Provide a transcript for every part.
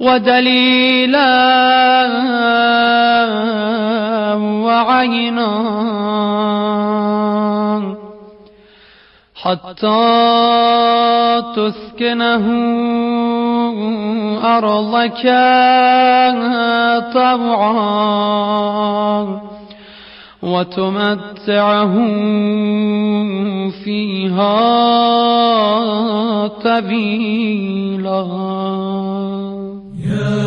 ودليلا وعينا حتى تسكنه أرضك طوعا وتمتعه فيها طويلا. يا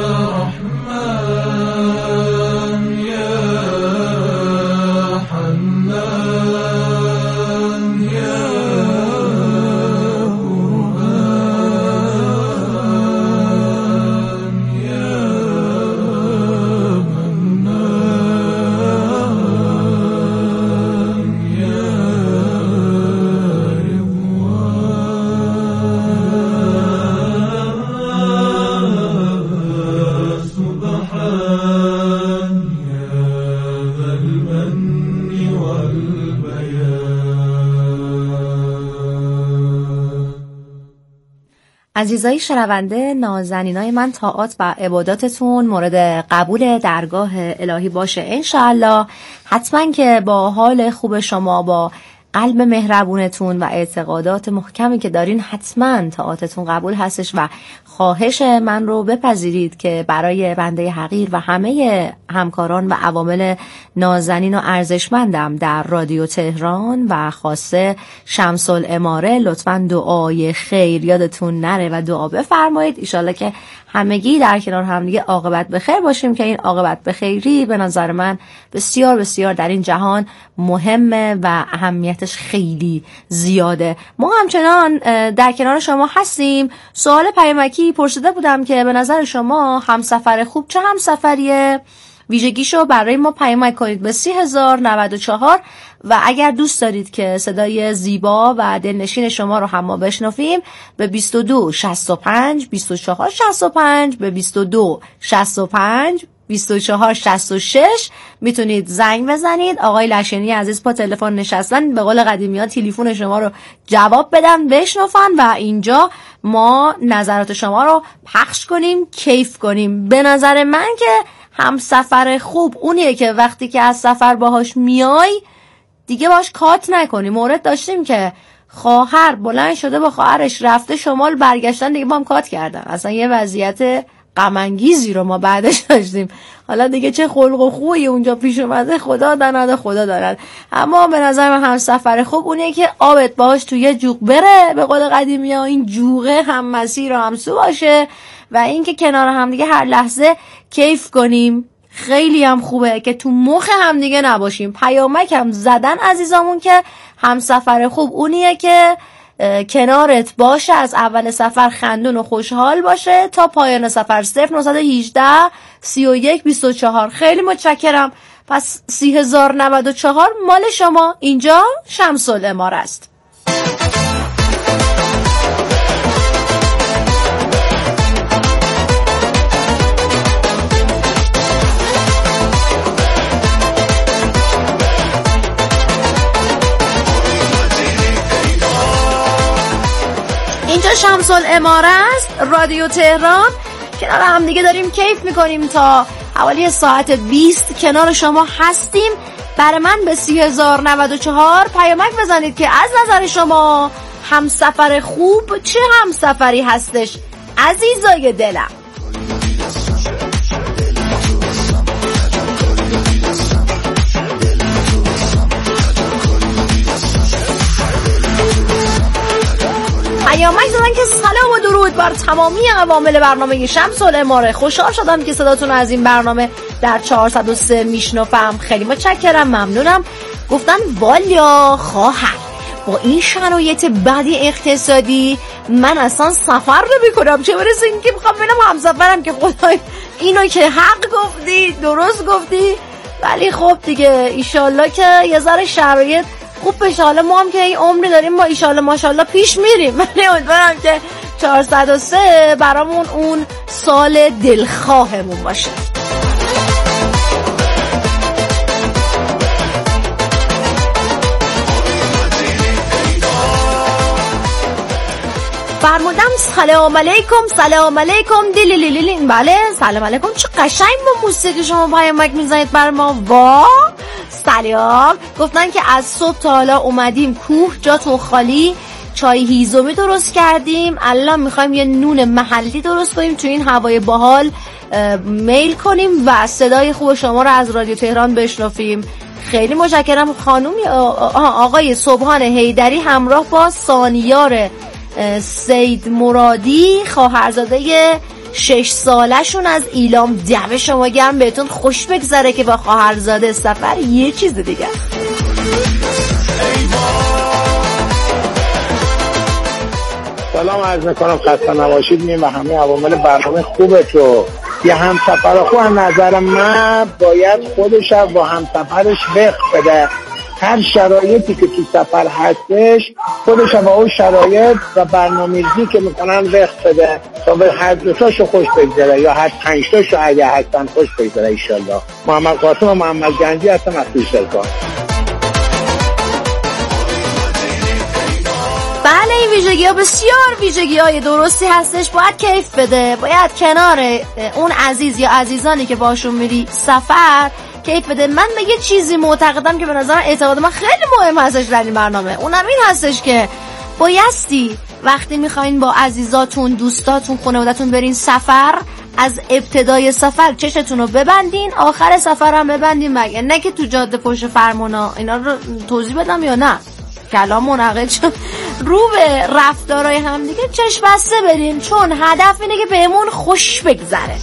رحمن يا حنان يا قرآن يا منان يا عزیزای شنونده، نازنینای من، طاعات و عباداتتون مورد قبول درگاه الهی باشه انشاءالله. حتما که با حال خوب شما، با قلب مهربونتون و اعتقادات محکمی که دارین، حتما طاعاتتون قبول هستش و خواهش من رو بپذیرید که برای بنده حقیر و همه همکاران و عوامل نازنین و ارزشمندم در رادیو تهران و خاصه شمس الاماره لطفاً دعای خیر یادتون نره و دعا بفرمایید. ایشالله که همگی در کنار همدیگه عاقبت بخیر باشیم که این عاقبت بخیری به نظر من بسیار بسیار در این جهان مهمه و اهمیتش خیلی زیاده. ما همچنان در کنار شما هستیم. سوال پیامکی پرسیده بودم که به نظر شما همسفر خوب چه همسفریه؟ ویژگیشو برای ما پیامک کنید به 30,094 و اگر دوست دارید که صدای زیبا و دلنشین شما رو هم ما بشنویم به 22 65 24 65 به 22 65 24 66 میتونید زنگ بزنید. آقای لشنی عزیز با تلفن نشستن، به قول قدیمی ها تلفن شما رو جواب بدن، بشنفن و اینجا ما نظرات شما رو پخش کنیم، کیف کنیم. به نظر من که همسفر خوب اونیه که وقتی که از سفر باهاش میای دیگه باش کات نکنی. مورد داشتیم که خواهر بلند شده با خواهرش رفته شمال، برگشتن دیگه با هم کات کردن. اصلا یه وضعیت غم انگیزی رو ما بعدش داشتیم. حالا دیگه چه خلق و خویی اونجا پیش اومده خدا داند خدا داند. اما به نظر من همسفر خوب اونیه که آبت باهاش توی یه جوق بره، به قول قدیمی ها این جوغه هم مسیر و هم سو باشه و این که کنار هم دیگه هر لحظه کیف کنیم. خیلی هم خوبه که تو مخ هم دیگه نباشیم. پیامک هم زدن عزیزامون که همسفر خوب اونیه که کنارت باشه، از اول سفر خندون و خوشحال باشه تا پایان سفر. 0918 31 24. خیلی متشکرم. پس 30,094 مال شما. اینجا شمس الاماره است. اینجا شمس الاماره است، رادیو تهران. کنار هم دیگه داریم کیف میکنیم تا حوالی ساعت 20 کنار شما هستیم. برای من به 30,094 پیامک بزنید که از نظر شما همسفر خوب چه همسفری هستش عزیزای دلم. پیامک دادن که سلام و درود بر تمامی عوامل برنامه شمس الاماره. خوشحال شدم که صداتون از این برنامه در 403 میشنوم. خیلی متشکرم، ممنونم. گفتن والا خواهر با این شرایط بدی اقتصادی من اصلا سفر نمی‌کنم، چه برسه این که بخوام ببینم همسفرم. که خدای اینو که حق گفتی، درست گفتی. ولی خب دیگه ایشالله که یه ذره شرایط خوب بشه. حالا ما هم که این عمری داریم، ما ایشالله ماشالله پیش میریم. ولی امیدوارم که 403 برامون اون سال دلخواهمون باشه. فرمودم سلام علیکم دیلیلیلین. بله سلام علیکم. چه قشنگ با موسیقی شما پیامک میزنید بر ما. وا سلام. گفتن که از صبح تا حالا اومدیم کوه جاتون خالی، چای هیزومی درست کردیم، الان میخوایم یه نون محلی درست کنیم تو این هوای باحال میل کنیم و صدای خوب شما رو از رادیو تهران بشنویم. خیلی متشکرم خانم. آقای سبحان حیدری همراه با سانیار سید مرادی خواهرزاده 6 سالشون از ایلام. دم شما گرم، بهتون خوش بگذره که با خواهرزاده سفر یه چیز دیگه. سلام عرض میکنم، خسته نباشید. میم و همه عوامل برنامه خوبه. تو یه همسفر خوب از نظر من باید خودش با همسفرش وقت بده. هر شرایطی که تو سفر هستش خودش با اون شرایط و برنامه‌ریزی که میکنن وقت بده تا به هر دوتاشو خوش بگذره یا هر 5 تاشو اگه هستن خوش بگذره انشالله. محمد قاسم و محمد گنجی هستم از پیشترکان. بله این ویژگی‌ها بسیار ویژگی‌های درستی هستش. باید کیف بده، باید کنار اون عزیز یا عزیزانی که باشون میری سفر کیف بده. من به یه چیزی معتقدم که به نظرم اعتقاد من خیلی مهم هستش در این برنامه، اونم این هستش که بایستی وقتی میخواین با عزیزاتون، دوستاتون، خانوادتون برین سفر، از ابتدای سفر چشتون رو ببندین، آخر سفر هم ببندین. مگه نه که تو جاده پشت فرمونا اینا رو توضیح بدم یا نه؟ کلام منعقد شد. رو به رفتارهای هم دیگه چشم بسته بریم، چون هدف اینه که بهمون خوش بگذره.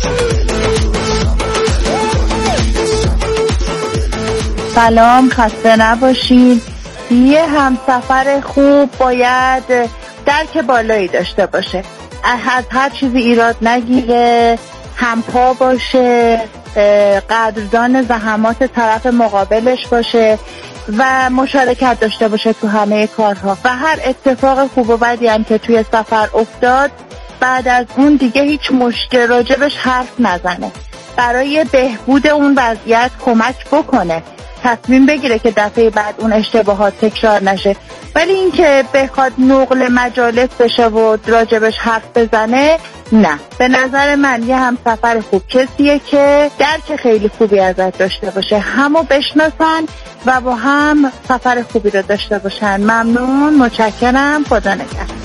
سلام، خسته نباشید. یه همسفر خوب باید درک بالایی داشته باشه، از هر چیزی ایراد نگیره، همپا باشه، قدردان زحمات طرف مقابلش باشه و مشارکت داشته باشه تو همه کارها و هر اتفاق خوب و بدی هم که توی سفر افتاد بعد از اون دیگه هیچ مشکل راجبش حرف نزنه، برای بهبود اون وضعیت کمک بکنه، تصمیم بگیره که دفعه بعد اون اشتباهات تکرار نشه. ولی این که بخواد نقل مجالس بشه و راجبش حرف بزنه، نه. به نظر من یه همسفر خوب کسیه که درک خیلی خوبی ازت داشته باشه، همو بشناسن و با هم سفر خوبی رو داشته باشن. ممنون، متشکرم، خدا نگهدار.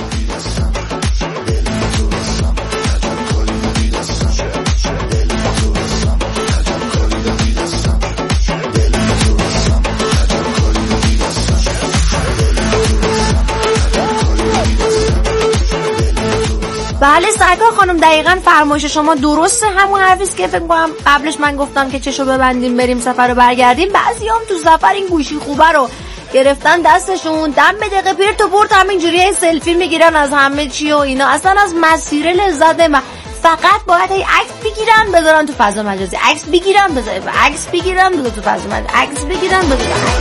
بله سرکار خانم، دقیقاً فرمایش شما درسته. همون حرفیست که فکر می‌کنم قبلش من گفتم که چشو ببندیم بریم سفر رو برگردیم. بعضیام تو سفر این گوشی خوبه رو گرفتن دستشون، دم به دقیقه پیر تو برد همینجوری سلفی میگیرن از همه چی و اینا، اصلا از مسیر لذت نمیبرن. فقط باید عکس بگیرن بذارن تو فضا مجازی، عکس بگیرن بذارن، عکس بگیرن بذارن تو فضا مجازی، عکس بگیرن بذارن.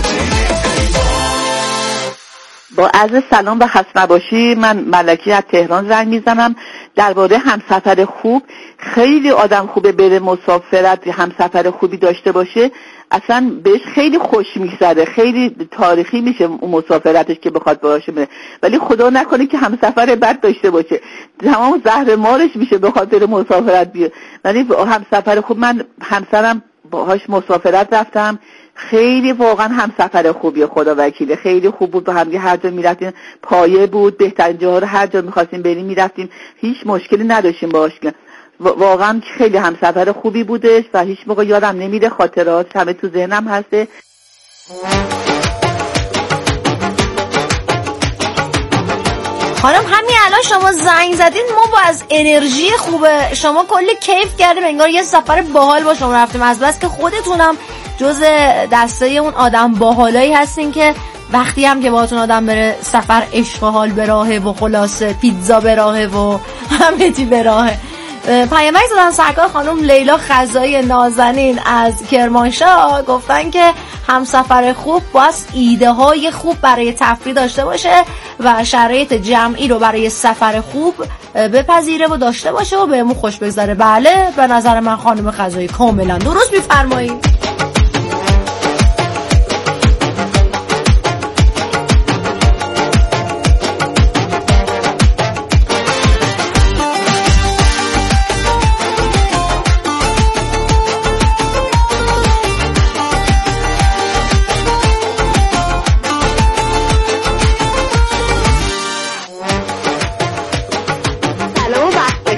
با عرض سلام و خسته نباشی. من ملکی از تهران زنگ میزنم درباره همسفر خوب. خیلی آدم خوبه بره مسافرت، همسفر خوبی داشته باشه، اصلا بهش خیلی خوش میگذره، خیلی تاریخی میشه اون مسافرتش که بخواد باشه بره. ولی خدا نکنه که همسفر بد داشته باشه، تمام زهر مارش میشه به خاطر مسافرت بیاد. ولی همسفر خوب، من همسرم باهاش مسافرت رفتم، خیلی واقعا همسفر خوبیه، خدا وکیله، خیلی خوب بود. با هم هر جا میرفتیم پایه بود، بهترین جاها رو هر جا میخواستیم بریم میرفتیم، هیچ مشکلی نداشتیم باهاش. واقعا خیلی همسفر خوبی بودش و هیچ موقع یادم نمیره، خاطرات همه تو ذهنم هسته. خانم همین الان شما زنگ زدین، ما با از انرژی خوبه شما کلی کیف کردیم، انگار یه سفر باحال با شما رفتیم، از بس که خودتونم جز دسته اون آدم باحالایی هستین که وقتی هم که باهاتون آدم بره سفر عشق و حال به راهه و خلاصه پیتزا به راهه و همه چی به راهه. پیامک زدن سرکار خانم لیلا خزایی نازنین از کرمانشاه، گفتن که همسفر خوب باید ایده های خوب برای تفریح داشته باشه و شرایط جمعی رو برای سفر خوب بپذیره و داشته باشه و بهمون خوش بگذره. بله به نظر من خانم خزایی کاملا درست میفرمایید.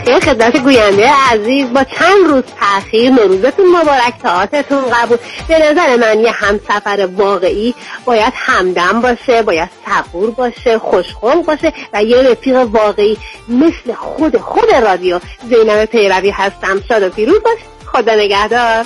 مساء خدمت گوینده عزیز. با چند روز تأخیر نوروزتون مبارک، طاعتتون قبول. به نظر من یه همسفر واقعی باید همدم باشه، باید صبور باشه، خوشخلق باشه و یه رفیق واقعی مثل خود رادیو. زینب پیروی هستم. شاد و پیروز باش. خدا نگهدار.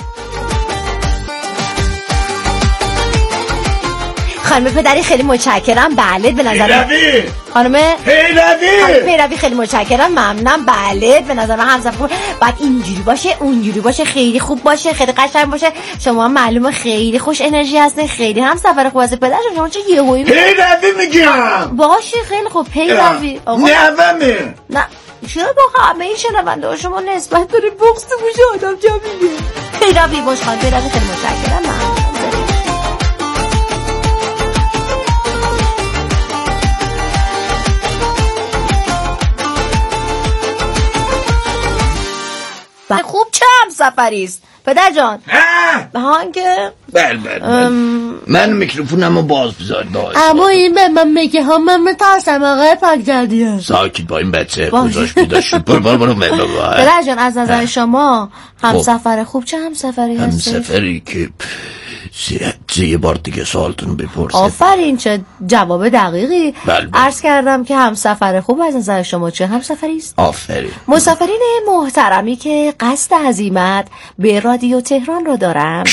خانم پدری خیلی متشکرم. بله به نظر خانم پیروی خیلی متشکرم، ممنونم. بله به نظر من همسفر باید اینجوری باشه اونجوری باشه، خیلی خوب باشه، خیلی قشنگ باشه. شما معلومه خیلی خوش انرژی هستین، خیلی همسفر خوب هست. پدر شما چه یهویی پیروی میگم باشه خیلی خوب. پیروی نوامه. نه چرا با همه این شنونده شما نسبت داری بغض تو موش آدم جمیله. پیروی باش خانم پیروی خیلی متشکرم. خوب چه همسفری است پدر جان؟ که بله من میکروفونمو باز بذار باش. اما این به من میگه ها من میترسم آقای پاکجلدیه. ساکت با این بچه گذاشت بیداشت. برو پدر جان از نظر شما همسفر خوب چه همسفری هست؟ همسفری که یه بار دیگه سوالتون بپرسید. آفرین چه جواب دقیقی. بله. عرض کردم که همسفر خوب از نظر شما چه همسفری است؟ آفرین. مسافرین محترمی که قصد عزیمت به رادیو تهران رو دارم.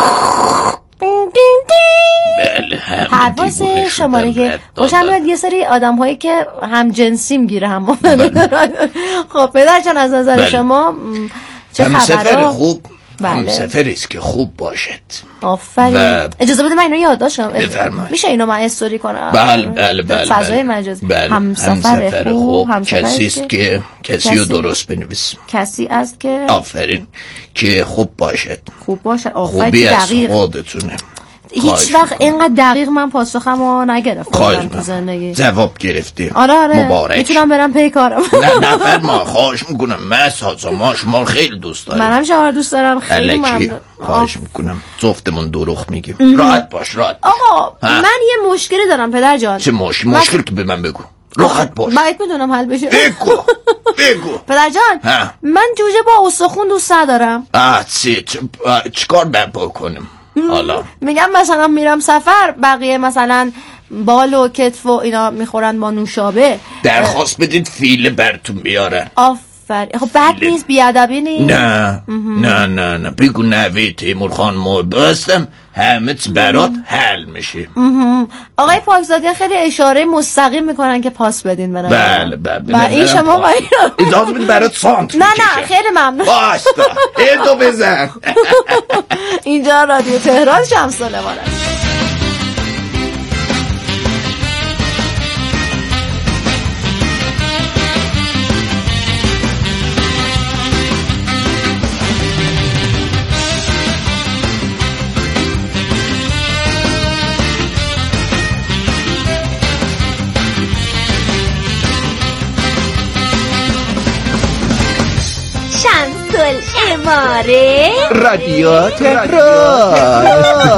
بله پرواز شماره که خوشم میاد یه سری آدم هایی که هم جنسی میگیره هم خب پدر جان از نظر شما چه خبره؟ همسفر خوب بله. سفریست که خوب باشد. آفرین. اجازه بده من اینو یادداشت کنم. بفرمایید. میشه اینو من استوری کنم؟ بله فضای مجازی. بله. همسفر خوب کسی است که کسی رو درست بنویسیم. کسی است که آفرین که خوب باشد. خوبی از خودتونه. هیچ وقت اینقدر دقیق من پاسخمو نگرفتم تو زندگی. جواب گرفتی. آره مبارک. میتونم برم پی کارم. نه فرما خواهش میکنم. من سازما شما خیلی دوست دارم. منم شما دوست دارم. خیلی ممنون. خواهش میکنم. جفتمون دروغ میگیم. راحت باش. آقا من یه مشکلی دارم پدر جان. چه مشکل تو به من بگو. راحت باش. باید بدونم حل بشه. بگو. پدر جان من جوجه با استخون دوست ندارم. چیکار باید بکنم حالا؟ میگم مثلا میرم سفر بقیه مثلا بال و کتف و اینا میخورن با نوشابه. درخواست بدید فیله براتون بیارن. آفرین. خب بد نیست، بیادبی نیست. نه بگو نوی تیمور خان محبه هستم، همه چی برات حل میشه. آقای پاکزادی خیلی اشاره مستقیم میکنن که پاس بدین برای بله این شما اجازه بدید برات سانت نه خیلی ممنون. باستا ایدو بزن. اینجا رادیو تهران شمس سلیمان است. اماره رادیو تهران.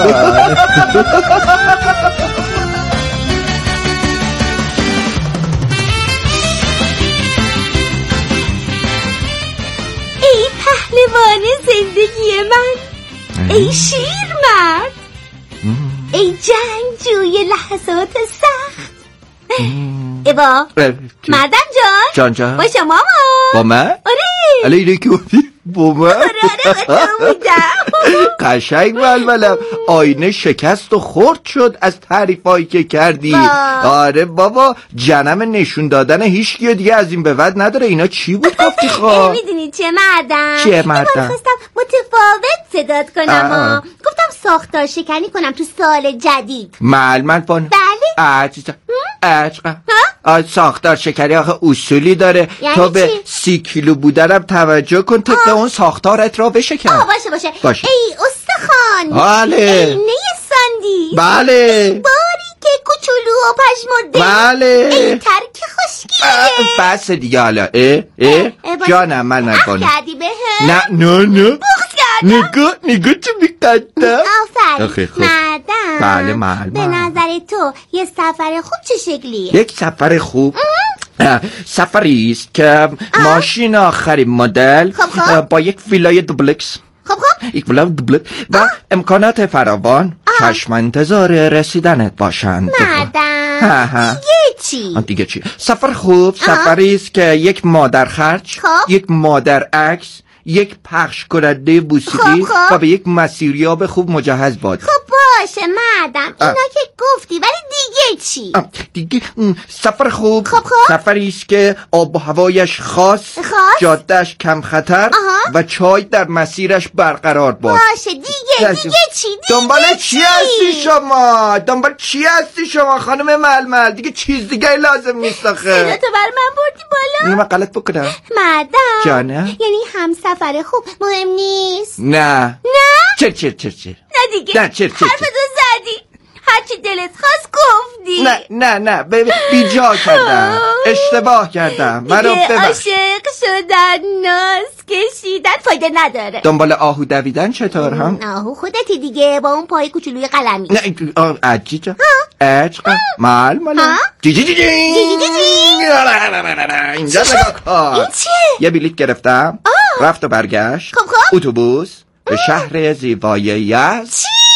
ای پهلوان زندگی من، ای شیرمرد، ای جنگجوی لحظات سخت. ایوا مردم جان با شما با من؟ آره علی اینه که با من؟ آره قشنگ ولولم آینه شکست و خورد شد از تعریفایی که کردی. آره بابا جنم نشون دادن هیچکی دیگه از این به بعد نداره. اینا چی بود گفتی خواه؟ میدونی چه مردم؟ من خواستم متفاوت صدات کنم گفتم ساختار شکنی کنم تو سال جدید. من بانه بله ساختار شکری آخه اصولی داره. یعنی تو به 30 کیلو بودنم توجه کن طبق اون ساختارت را بشکن. باشه. ای استخوان، بله. ای نیساندی، بله، ای باری که کوچولو و پشمرده، بله، ای ترک خشکیه. بس دیگه حالا جانم من نکنم. کردی بهم؟ نه نگاه چه میقدم. آفرین مردم. بله به نظر تو یه سفر خوب چه شکلیه؟ یک سفر خوب سفری است که ماشین آخرین مدل با یک ویلای دوبلکس یک ویلای دوبلکس و امکانات فراوان چشم انتظار رسیدنت باشند. مردم دیگه چی؟ سفر خوب سفری است که یک مادر خرج، یک مادر عکس، یک پخش کننده موسیقی و به یک مسیریاب خوب مجهز باد. خب باشه مردم، اینا که گفتی، ولی دیگه چی؟ دیگه سفر خوب سفری است که آب و هوایش خاص؟ جادهش کم خطر و چای در مسیرش برقرار باد. باشه دیگه چی؟ دنبال چی هستی شما خانم ململ؟ دیگه چیز دیگه لازم نیست آخه. صدا تو بر من بردی بالا؟ من غلط بکنم مردم جانه؟ یعنی همسفر خوب مهم نیست؟ نه چر نه دیگه حرفتو زدی، هرچی دلت خواست گفتی. نه بیجا کردم، اشتباه کردم، مرا ببخش. عاشق شدن ناز کشیدن فایده نداره. دنبال آهو دویدن چطور هم؟ آهو خودتی دیگه با اون پای کوچولوی قلمی. نه عجیجا عشق مال جی اینجا نگاه کن. این چه؟ یه بلیط گرفتم رفت و برگشت اتوبوس به شهر زیبای یزد.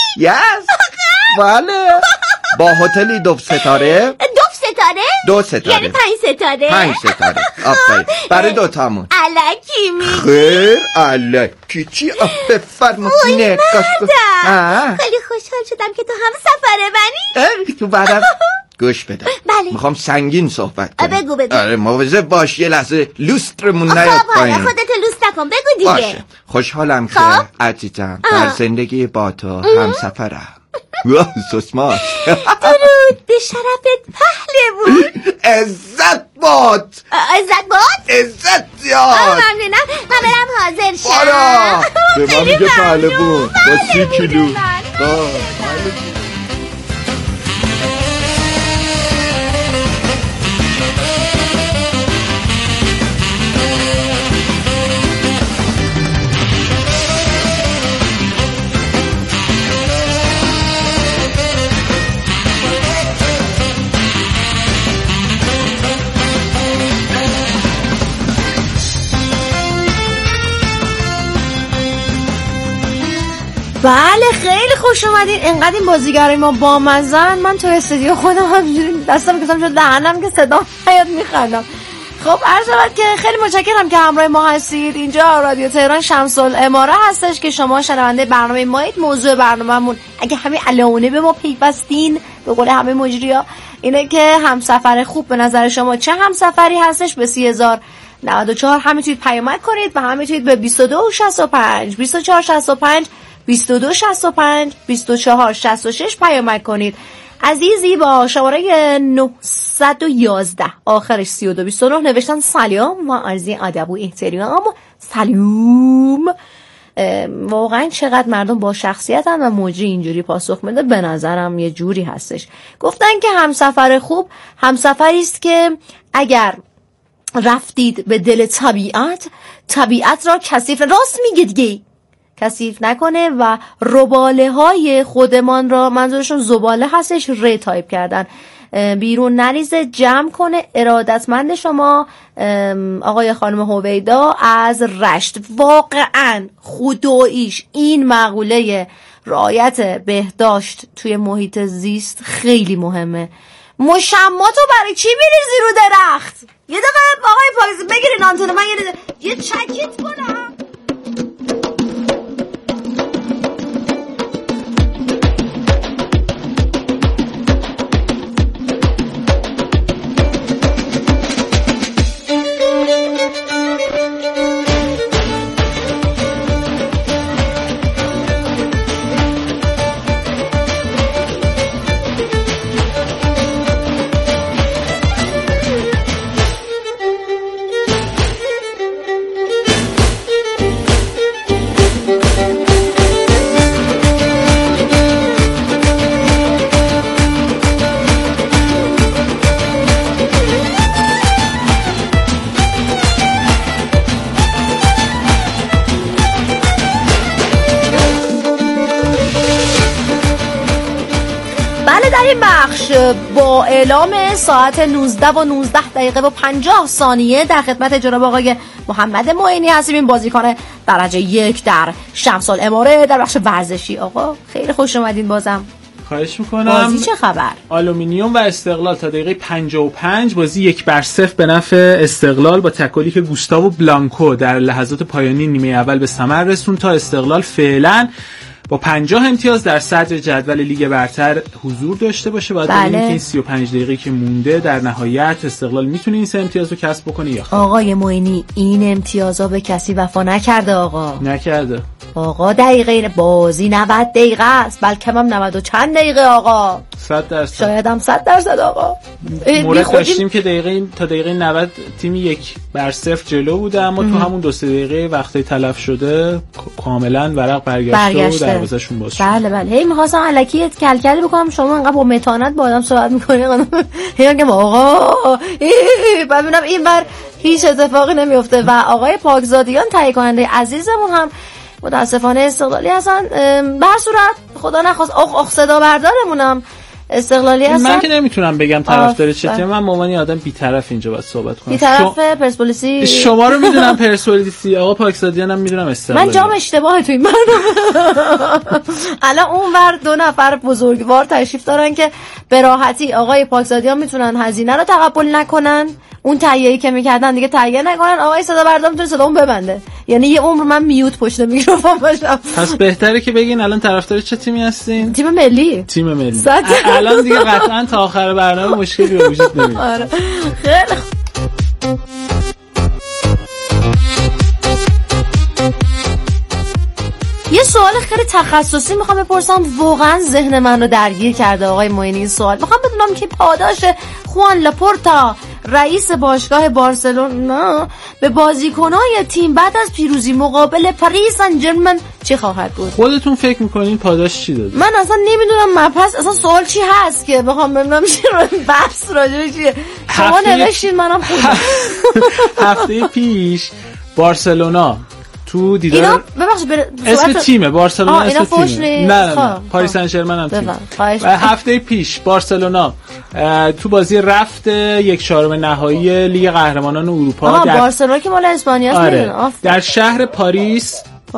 بله با هتلی 2 ستاره. 2 ستاره یعنی 5 ستاره. آفرین برای 2 تامون. الکی میگی؟ خیر الکی چی؟ بفرمایید. خیلی خوشحال شدم که تو هم سفره منی. تو بعدم گوش بده. بله. میخوام سنگین صحبت کنم. بگو. آره مواظب باش یه لحظه لوسترمون نیاد پایین. خودت لوست نکن، بگو دیگه. باشه خوشحالم که عزیزم در زندگی با تو همسفرم. سوسماش درود به شرفت پهلوون. عزت باد. عزت زیاد. ممنونم. من برم حاضر شم. بارا به من میگه پهلوون با 30 کیلو. بله خیلی خوش اومدین. اینقدر این بازیگرای ما بامزن. من تو استودیو خودم همینجوری دستم کشیدم شد دهنم که صدا نیاد میخندم. خب عرض شود که خیلی متشکرم که همراه ما هستید. اینجا رادیو تهران شمس العماره هستش که شما شنونده برنامه مایید. موضوع برنامه‌مون اگه همین الانه به ما پیوستین به قول همه مجری‌ها اینه که همسفر خوب به نظر شما چه همسفری هستش؟ به 30,094 هم میتونید پیامک کنید و هم میتونید به 2265 2465 2265 2466 پیامک کنید. عزیزی با شماره 911 آخرش 3229 نوشتن سلام و عرض ادب و احترام. سلام. واقعا چقدر مردم با شخصیتن و مجری اینجوری پاسخ میده. به نظرم یه جوری هستش. گفتن که همسفر خوب همسفری است که اگر رفتید به دل طبیعت را کثیف، راست میگه دیگه، کثیف نکنه و رباله های خودمان را، منظورشون زباله هستش، ری تایپ کردن، بیرون نریزه، جمع کنه. ارادتمند شما آقای خانم هویدا از رشت. واقعا خداییش این مقوله رعایت بهداشت توی محیط زیست خیلی مهمه. مشما تو برای چی میریزی رو درخت؟ یه دقیقه آقای پاکیزه بگیرین آنتونه من یه چکیت کنم. این بخش با اعلام ساعت 19 و 19 دقیقه و 50 ثانیه در خدمت جناب آقای محمد معینی هستیم. این بازیکن درجه 1 در شمس الاماره در بخش ورزشی. آقا خیلی خوش اومدین. بازم خواهش میکنم. بازی چه خبر؟ آلومینیوم و استقلال تا دقیقه 55 بازی 1-0 به نفع استقلال با تکلی که گوستاو بلانکو در لحظات پایانی نیمه اول به ثمر رسون تا استقلال فعلا با 50 امتیاز در صدر جدول لیگ برتر حضور داشته باشه. باید ببینیم که این 35 دقیقه که مونده در نهایت استقلال میتونه این 3 امتیاز رو کسب بکنه یا خیر. آقای معینی این امتیازا به کسی وفا نکرده. آقا نکرده. آقا دقیقه بازی 90 دقیقه است، بلکه هم 90 و چند دقیقه آقا. 100%. شاید هم 100% آقا. مورد داشتیم که تا دقیقه 90 تیم 1-0 جلو بوده، اما تو همون 2-3 دقیقه وقتی تلف شده کاملا ورق برگشته و دروازه‌شون باز شد. بله بله. هی می‌خواستم الکی کلکلی بکنم، شما انقدر با متانت با آدم صحبت می‌کنید. هی میگم آقا ببینم اینور هیچ اتفاقی نمیفته. و آقای پاکزادیان تهیه کننده عزیزمون هم متاسفانه استقلالی هستن. به هر صورت خدا نخواست صدا بردارمونم استقلالی هستن. من که نمیتونم بگم طرفدار چه تیم، من مومنی آدم بی‌طرف اینجا باید صحبت کنم. بی‌طرف پرسپولیسی. شما رو میدونم پرسپولیسی، آقا پاکزادیان هم میدونم استقلالی. من جام اشتباهه تو این برنامه. الان اونور 2 نفر بزرگوار تشریف دارن که به راحتی آقای پاکزادیان میتونن هزینه رو تقبل نکنن، اون تهیه‌ای که میکردن دیگه تهیه نکنن. آقای صدا بردار میتونه صدامو ببنده. یعنی یه عمر من میوت پشت میکروفون باشم. پس بهتره که بگین الان طرفدار چه تیمی هستین؟ تیم ملی. تیم ملی. الان دیگه قطعا تا آخر برنامه مشکلی به وجود نمیاد. آره. خیلی یه سوال خیلی تخصصی میخوام بپرسم، واقعا ذهن من رو درگیر کرده آقای معینی. این سوال میخوام بدونم که پاداش خوان لاپورتا رئیس باشگاه بارسلونا به بازیکن‌های تیم بعد از پیروزی مقابل پاریس سن ژرمن چه خواهد بود؟ خودتون فکر میکنین پاداش چی داده؟ من اصلا نمیدونم. پس اصلا سوال چی هست که بخوام ببینم چی رو بحث راجع چیه. شما نوشتین منم خوندم. هفته پیش بارسلونا تو دیدار اسم تیمه بارسلونا، اسم تیمه. نه پاریس سن ژرمن هم تیم. هفته پیش بارسلونا تو بازی رفت 1/4 نهایی لیگ قهرمانان اروپا در بارسلونا که مال اسپانیا است، در شهر پاریس 3-2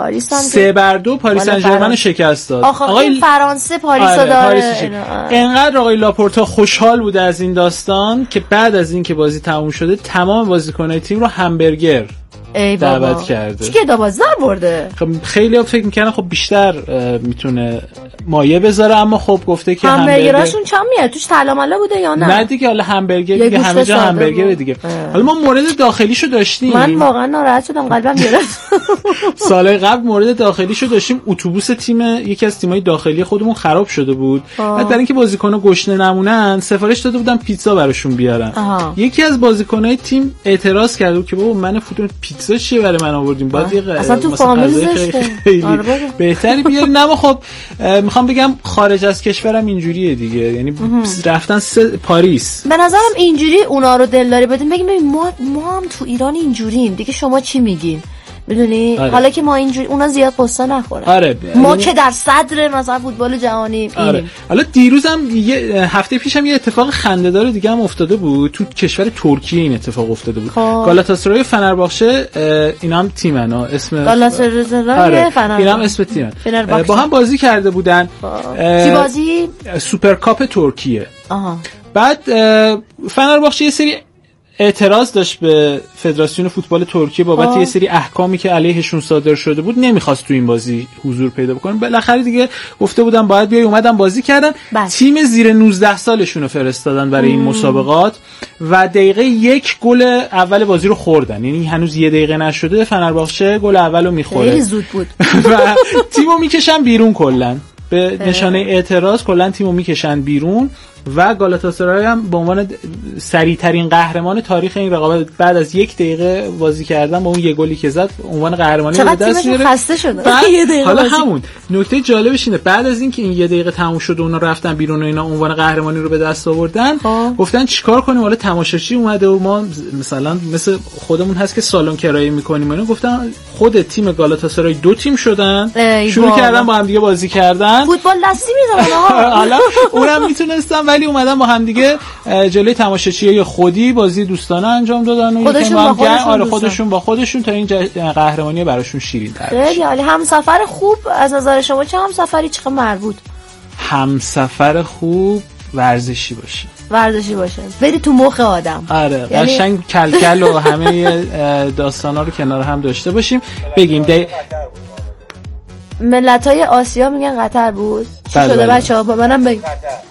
پاریس سن ژرمن رو شکست داد. آقای فرانسه پاریس داره. انقدر آقای لاپورتا خوشحال بوده از این داستان که بعد از اینکه بازی تموم شده تمام بازیکن‌های تیم رو همبرگر دعوت کرده. چیکه 12 برده. خب خیلی فکر میکنن خب بیشتر میتونه مایه بذاره، اما خب گفته که همبرگراشون چند میاد توش طلا بوده یا نه؟ نه دیگه، حالا همبرگر دیگه همه جا همبرگر دیگه. حالا ما مورد داخلیشو داشتیم. من واقعا ناراحت شدم، قلبم گرفت. سال قبل مورد داخلیشو داشتیم. اتوبوس تیم یکی از تیمای داخلی خودمون خراب شده بود. بعد برای اینکه بازیکن‌ها گشنه نمونن سفارش داده بودن پیتزا براشون بیارن. یکی از بازیکن‌های تیم اعتراض کرد که بابا من فوتبال پیتزا چیه برای من آوردیم؟ باید اصلا تو فامیل خیلی بهتری بیارین. نه خب میخوام بگم خارج از کشورم اینجوریه دیگه، یعنی رفتن پاریس. به نظرم اینجوری اونا رو دلداری بدیم، بگیم ما هم تو ایران اینجوریم دیگه، شما چی میگین؟ میدونی؟ حالا که ما اینجوری اونا زیاد قصه نخورن. آره. ما که در صدر مثلا فوتبال جهانی. آره. حالا دیروزم یه هفته پیشم یه اتفاق خنده‌دار دیگه هم افتاده بود. تو کشور ترکیه این اتفاق افتاده بود. گالاتاسرای فنرباخچه اینا هم تیمن، اسم گالاتاسرای فنرباخچه اینا هم اسم تیمن. با هم بازی کرده بودن. چی بازی؟ سوپرکاپ ترکیه. بعد فنرباخچه یه سری اعتراض داشت به فدراسیون فوتبال ترکیه بابت یه سری احکامی که علیهشون صادر شده بود، نمیخواست تو این بازی حضور پیدا بکنه. بالاخره دیگه گفته بودن باید بیای، اومدن بازی کردن. تیم زیر 19 سالشون رو فرستادن برای این مسابقات و دقیقه 1 گل اول بازی رو خوردن. یعنی هنوز 1 دقیقه نشده فنرباخچه گل اولو میخوره. خیلی زود بود. و تیمو میکشن بیرون، کلا به نشانه اعتراض کلا تیمو میکشن بیرون و گالاتاسرای هم به عنوان سریع‌ترین قهرمان تاریخ این رقابت بعد از 1 دقیقه بازی کردن با اون یه گلی که زد عنوان قهرمانی رو به دست میاره. خسته شده. حالا همون نکته جالبش اینه بعد از اینکه این 1 دقیقه تموم شد و اونا رفتن بیرون و اینا عنوان قهرمانی رو به دست آوردن، گفتن چیکار کنیم؟ حالا تماشاچی اومده و ما مثلا مثل خودمون هست که سالن کرایه می‌کنیم. اینا گفتن خود تیم گالاتاسرای 2 تیم شدن، شروع کردن با هم دیگه بازی کردن، فوتبال دستی می‌زدن. حالا اونم میتونستن ولی اومدن با هم دیگه جلوی تماشاچیای خودی بازی دوستانه انجام دادن و خودشون با خودشون تا این قهرمانی براشون شیرین تر بشه. خیلی عالی. همسفر خوب از نظر شما چه همسفری چقدر مربوط؟ همسفر خوب ورزشی باشه بری تو مخ آدم. یعنی قشنگ کلکل و همه داستانا رو کنار هم داشته باشیم. بگیم ملت‌های آسیا میگن قطر بود. چی شده بچه‌ها؟ با منم بگید.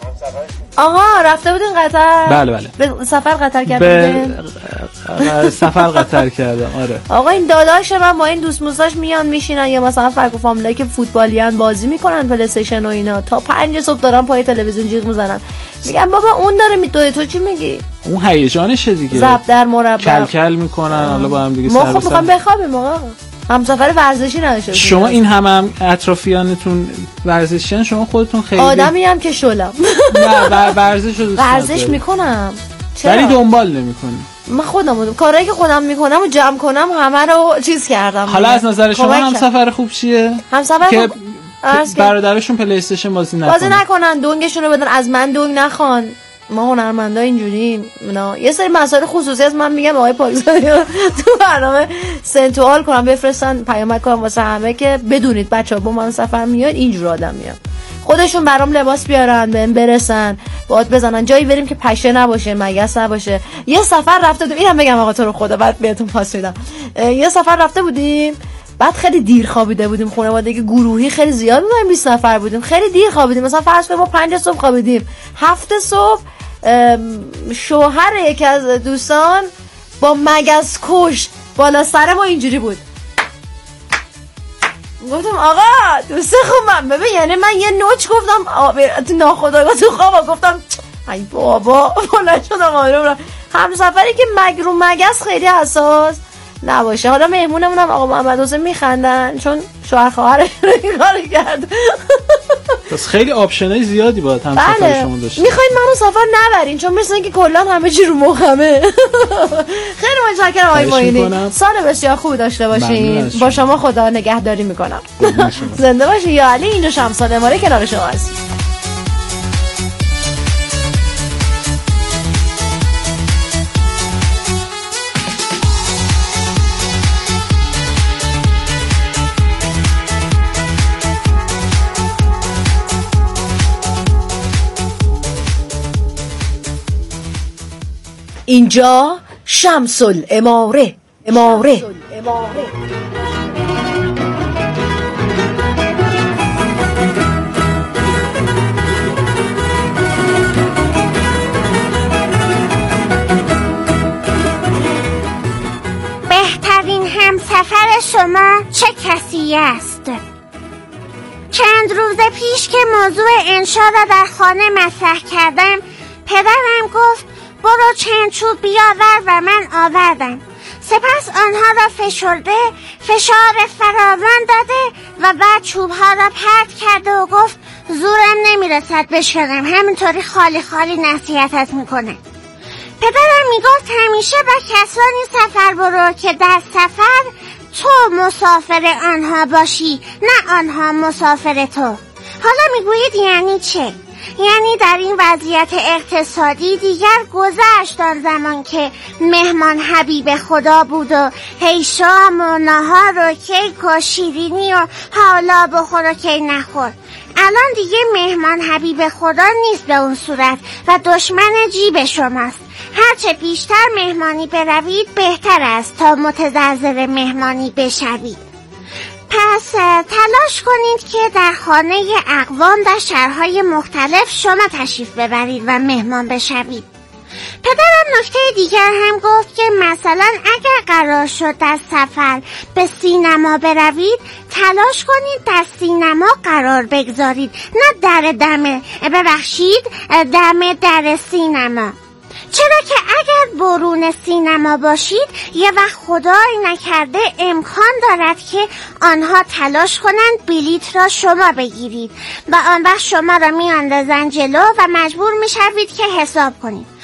آها رفته بودین قطر؟ بله. به سفر قطر کردین؟ سفر قطر کردم. آره. آقا این داداش من با این دوست موساش میان میشینن یا مثلا فرق و فامیلایی که فوتبالیان بازی میکنن پلی استیشن و اینا تا 5 صبح دارن پای تلویزیون جیغ میزنن. میگم بابا اون داره میدوه تو چی میگی؟ اون هیجانشه دیگه. زب در مربع کل میکنن حالا با هم دیگه ما خب میخوام بخوابیم آقا. همسفر ورزشی نداشته. شما این هم اطرافیانتون ورزشیان، شما خودتون خیلی آدمی هم که شلم. نه ورزش میکنم ولی دنبال نمیکنی. من خودم کارهایی که خودم میکنم و جمع کنم همه رو چیز کردم. حالا از نظر شما همسفر خوب چیه؟ همسفر که برادرشون پلی استیشن بازی نکنن دونگشون رو بدن، از من دونگ نخوان. ما هنرمندا اینجوریم. یه سری مسائل خصوصی از من میگم آقای پاکزادی تو برنامه سنتوال کنم بفرستن پیامک کنم واسه همه که بدونید بچه‌ها با من سفر میاد اینجور آدم میاد. خودشون برام لباس بیارن بهم برسن باد بزنن جایی بریم که پشه نباشه مگس نباشه. یه سفر رفته بودیم اینم بگم آقا تو رو خدا بعد بهتون پاس میدم. یه سفر رفته بودیم بعد خیلی دیر خوابیده بودیم، خانوادگی گروهی خیلی زیاد بودیم، 20 نفر بودیم، خیلی دیر خوابیدیم. مثلا فرض کنیم ما 5 صبح خوابیدیم، 7 صبح شوهر یکی از دوستان با مگس کش بالا سر ما اینجوری بود. گفتم آقا دوست خوبم ببین، یعنی من یه نوچ گفتم تو ناخودآگاه تو خوابم گفتم ای بابا بالا شدم آروم. همسفری که مگرو مگس خیلی حساس نباشه. حالا مهمونمون هم آقا محمد حسین میخندن چون شوهر خواهرش این کارو کرد. پس خیلی آپشنای زیادی باید هم سفر شما داشته. میخواین منو سفر نبرین چون مثل اینکه کلا همه چی رو مخمه. خیلی متشکرم آقای معینی. سال بسیار خوب داشته باشین. با شما خدا نگهداری میکنم. زنده باشین. یا علی اینجا شمسال اماره کنار شما هستیم. اینجا شمس الاماره. بهترین همسفر شما چه کسی است؟ چند روز پیش که موضوع انشا را در خانه مطرح کردم پدرم گفت برو چند چوب بیاور و من آوردم. سپس آنها را فشار فراوان داده و بعد چوبها را پرت کرده و گفت زورم نمیرسد بشکنم، همینطوری خالی خالی نصیحتت میکنه. پدرم میگفت همیشه با کسانی سفر برو که در سفر تو مسافر آنها باشی نه آنها مسافر تو. حالا میگویید یعنی چه؟ یعنی در این وضعیت اقتصادی دیگر گذشت آن زمان که مهمان حبیب خدا بود و هی شام و نهار و کیک و شیرینی و حالا بخور و کی نخور. الان دیگه مهمان حبیب خدا نیست به اون صورت و دشمن جیب شماست. هرچه بیشتر مهمانی بروید بهتر است تا متزلزل مهمانی بشوید. پس تلاش کنید که در خانه اقوام در شهرهای مختلف شما تشریف ببرید و مهمان بشوید. پدرم نکته دیگر هم گفت که مثلا اگر قرار شد در سفر به سینما بروید تلاش کنید در سینما قرار بگذارید، نه در سینما. چرا که اگر برون سینما باشید یه وقت خدای نکرده امکان دارد که آنها تلاش کنند بلیط را شما بگیرید و آن وقت شما را میاندازند جلو و مجبور میشوید که حساب کنید.